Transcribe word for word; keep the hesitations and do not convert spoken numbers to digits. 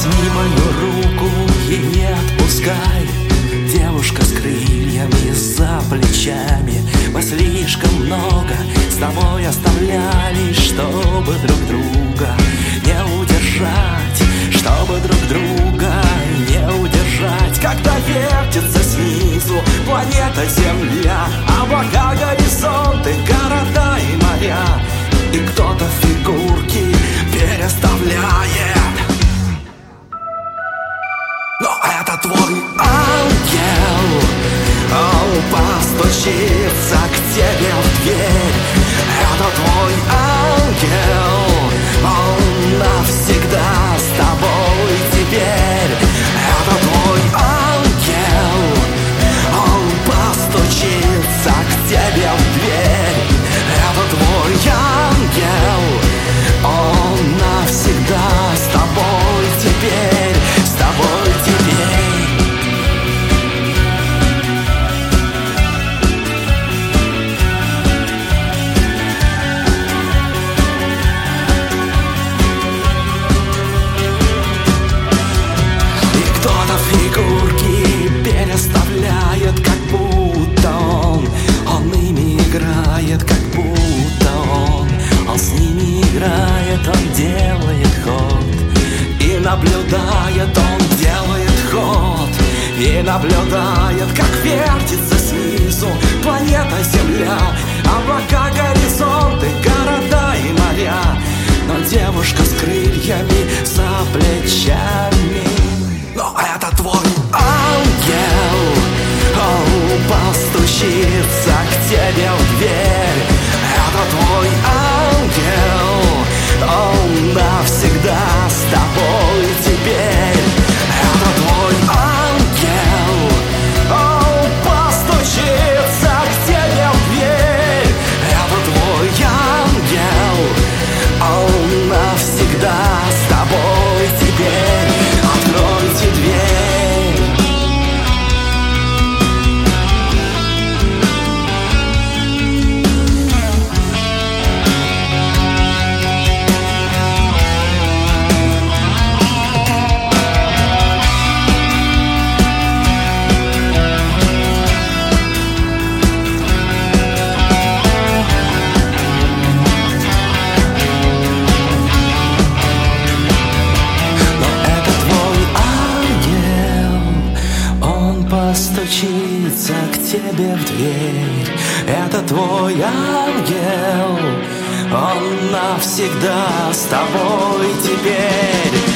Возьми мою руку и не отпускай, девушка с крыльями за плечами. Мы слишком много с тобой оставляли, чтобы друг друга не удержать, чтобы друг друга не удержать. Когда вертится снизу планета Земля, облака, горизонты, города и моря, и кто-то фигурки переставляет. Но это твой ангел, он постучится к тебе в дверь. Это твой ангел, он навсегда с тобой теперь. Это твой ангел, он постучится к тебе в дверь. Это твой ангел, он навсегда с тобой теперь, с тобой теперь. И кто-то фигурки переставляет, как будто он, он ими играет, как будто он, он с ними играет, он делает ход. И наблюдает, он делает ход. И наблюдает, как вертится снизу планета Земля, облака, горизонты, города и моря. Но девушка с крыльями за плечами. Но это твой ангел, он постучится к тебе в дверь. Это твой ангел, он навсегда с тобой теперь. Это твой ангел, он постучится к тебе в дверь. Это твой ангел, он навсегда с тобой теперь. Откройте дверь. Постучится к тебе в дверь. Это твой ангел, он навсегда с тобой теперь.